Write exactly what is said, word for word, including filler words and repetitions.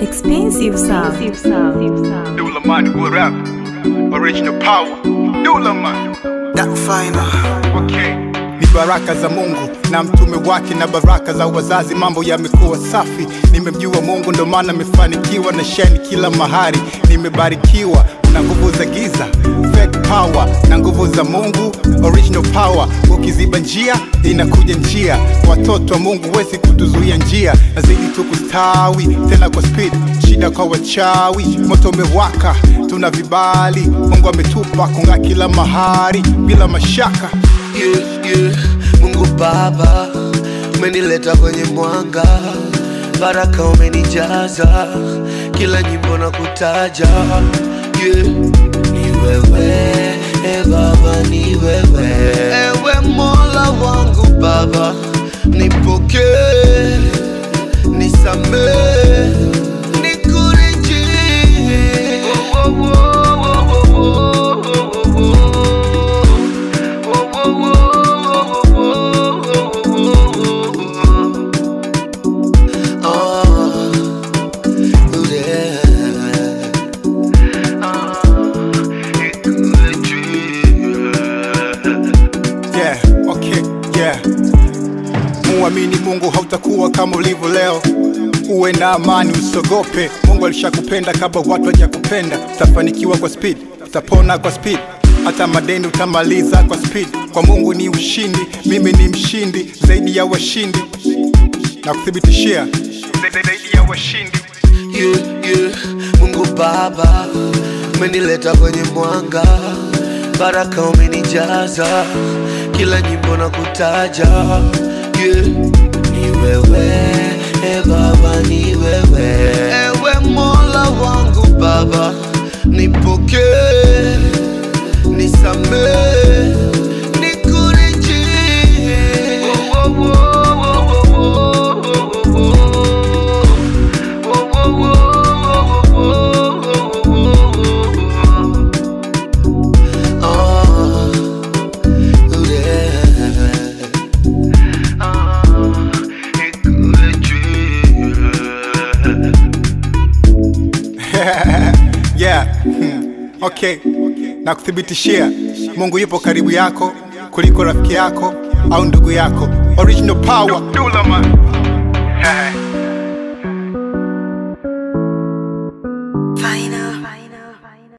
Expensive sound. Dula man, what up? Original power. Dula man. That final. Okay. Ni baraka za Mungu na mtume wake na baraka za wazazi, mambo yamekuwa safi. Nimemjua Mungu ndo maana nimefanikiwa na shine kila mahali. Nimebarikiwa na nguvu za giza, fake power na nguvu za Mungu, original power. Ukiziba njia inakuja njia, watoto wa Mungu wezi kutuzuia njia. Nazidi tu kustawi tena kwa speed, shida kwa wachawi, moto umewaka, tuna vibali. Mungu ametupa kunga kila mahali bila mashaka. Yeah, yeah. Mungu Baba, umenileta kwenye mwanga, baraka umenijaza, kila nyimbo na kutaja. Yeah. Ni wewe, e Baba, ni wewe, ewe Mola wangu Baba, nipokee, nisamee, nikurejee. Oh, oh, oh. Muamini Mungu hautakuwa kama ulivyo leo. Uwe na amani, usogope. Mungu alishakupenda kabla watu hawajakupenda. Utafanikiwa kwa speed, utapona kwa speed, hata madeni utamaliza kwa speed. Kwa Mungu ni ushindi, mimi ni mshindi zaidi ya washindi, na kuthibitishia zaidi ya washindi. Yeah, yeah. Mungu Baba, umenileta kwenye mwanga, baraka umenijaza, kila nyimbo na kutaja. Yeah. Ni wewe, e Baba, ni wewe, ewe Mola wangu Baba, nipokee, nisamee, nikurejee. Oh, oh, oh. Yeah. Hmm. Okay. Na kuthibitishia Mungu yupo karibu yako kuliko rafiki yako au ndugu yako. Original power. Dula man.